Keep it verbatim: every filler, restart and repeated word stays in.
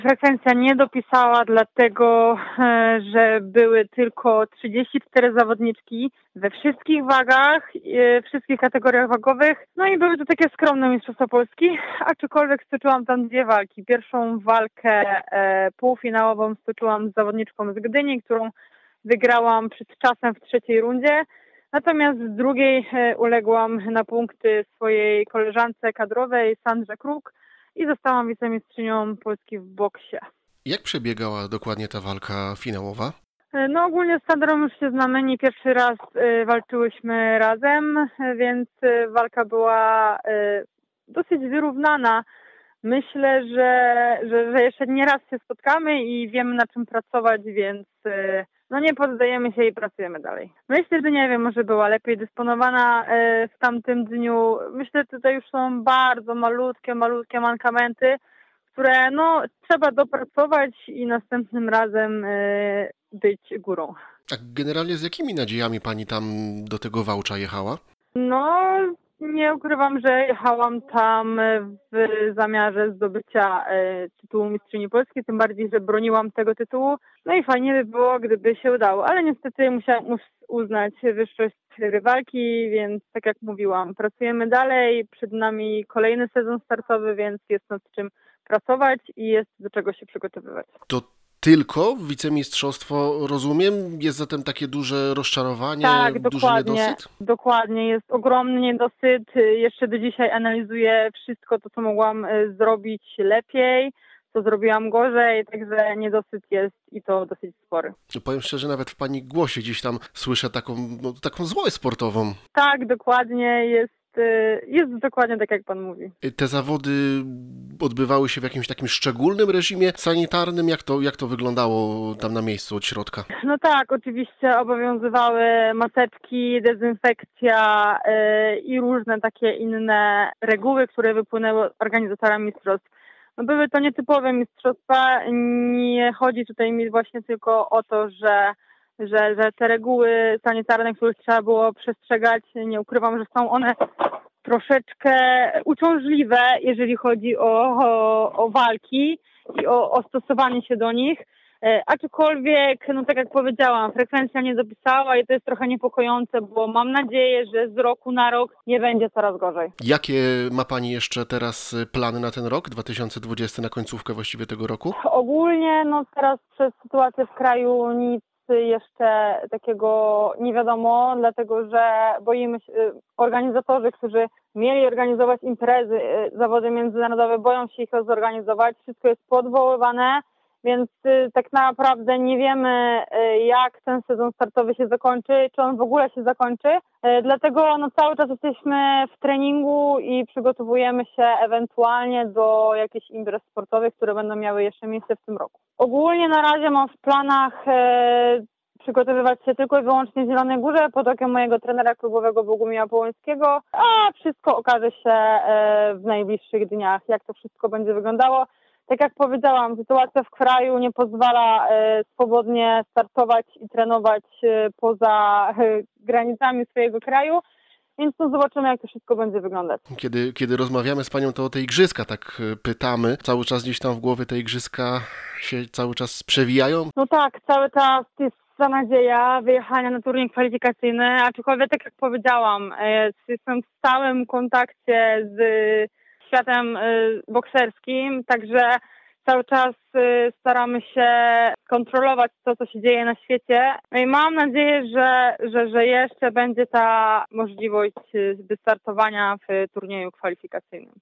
Frekwencja nie dopisała, dlatego e, że były tylko trzydzieści cztery zawodniczki we wszystkich wagach, e, wszystkich kategoriach wagowych. No i były to takie skromne Mistrzostwa Polski, aczkolwiek stoczyłam tam dwie walki. Pierwszą walkę e, półfinałową stoczyłam z zawodniczką z Gdyni, którą wygrałam przed czasem w trzeciej rundzie. Natomiast w drugiej e, uległam na punkty swojej koleżance kadrowej Sandrze Kruk i zostałam wicemistrzynią Polski w boksie. Jak przebiegała dokładnie ta walka finałowa? E, No ogólnie z Sandrą już się znamy, nie pierwszy raz e, walczyłyśmy razem, e, więc e, walka była e, dosyć wyrównana. Myślę, że, że, że jeszcze nie raz się spotkamy i wiemy, na czym pracować, więc e, no nie poddajemy się i pracujemy dalej. Myślę, że nie wiem, może była lepiej dysponowana e, w tamtym dniu. Myślę, że tutaj już są bardzo malutkie, malutkie mankamenty, które no trzeba dopracować i następnym razem e, być górą. A generalnie z jakimi nadziejami pani tam do tego Wałcza jechała? No, nie ukrywam, że jechałam tam w zamiarze zdobycia e, tytułu mistrzyni Polski, tym bardziej, że broniłam tego tytułu. No i fajnie by było, gdyby się udało, ale niestety musiałam mus- uznać wyższość rywalki, więc tak jak mówiłam, pracujemy dalej, przed nami kolejny sezon startowy, więc jest nad czym pracować i jest do czego się przygotowywać. To tylko wicemistrzostwo, rozumiem? Jest zatem takie duże rozczarowanie, Tak, duży dokładnie. niedosyt? Dokładnie, jest ogromny niedosyt. Jeszcze do dzisiaj analizuję wszystko to, co mogłam y, zrobić lepiej, co zrobiłam gorzej, także niedosyt jest i to dosyć spory. No powiem szczerze, nawet w pani głosie gdzieś tam słyszę taką, no, taką złość sportową. Tak, dokładnie, jest, y, jest dokładnie tak, jak pan mówi. Te zawody odbywały się w jakimś takim szczególnym reżimie sanitarnym? Jak to, jak to wyglądało tam na miejscu od środka? No tak, oczywiście obowiązywały maseczki, dezynfekcja y, i różne takie inne reguły, które wypłynęły organizatorami mistrzostw. No były to nietypowe mistrzostwa, nie chodzi tutaj mi właśnie tylko o to, że, że, że te reguły sanitarne, których trzeba było przestrzegać, nie ukrywam, że są one troszeczkę uciążliwe, jeżeli chodzi o, o, o walki i o, o stosowanie się do nich. E, Aczkolwiek, no tak jak powiedziałam, frekwencja nie dopisała i to jest trochę niepokojące, bo mam nadzieję, że z roku na rok nie będzie coraz gorzej. Jakie ma pani jeszcze teraz plany na ten rok, dwa tysiące dwudziesty, na końcówkę właściwie tego roku? Ogólnie no teraz przez sytuację w kraju nic jeszcze takiego nie wiadomo, dlatego że boimy się, organizatorzy, którzy mieli organizować imprezy, y, zawody międzynarodowe, boją się ich zorganizować, wszystko jest podwoływane, więc y, tak naprawdę nie wiemy, y, jak ten sezon startowy się zakończy, czy on w ogóle się zakończy, y, dlatego no, cały czas jesteśmy w treningu i przygotowujemy się ewentualnie do jakichś imprez sportowych, które będą miały jeszcze miejsce w tym roku. Ogólnie na razie mam w planach e, przygotowywać się tylko i wyłącznie w Zielonej Górze pod okiem mojego trenera klubowego Bogumiła Połońskiego, a wszystko okaże się e, w najbliższych dniach, jak to wszystko będzie wyglądało. Tak jak powiedziałam, sytuacja w kraju nie pozwala e, swobodnie startować i trenować e, poza e, granicami swojego kraju, więc no zobaczymy, jak to wszystko będzie wyglądać. Kiedy, kiedy rozmawiamy z panią, to o te igrzyska tak y, pytamy. Cały czas gdzieś tam w głowie te igrzyska się cały czas przewijają. No tak, cały czas jest ta nadzieja wyjechania na turniej kwalifikacyjny, aczkolwiek tak jak powiedziałam, e, jestem w stałym kontakcie z światem e, bokserskim, także cały czas e, staramy się kontrolować to, co się dzieje na świecie. No i mam nadzieję, że, że, że jeszcze będzie ta możliwość e, wystartowania w turnieju kwalifikacyjnym.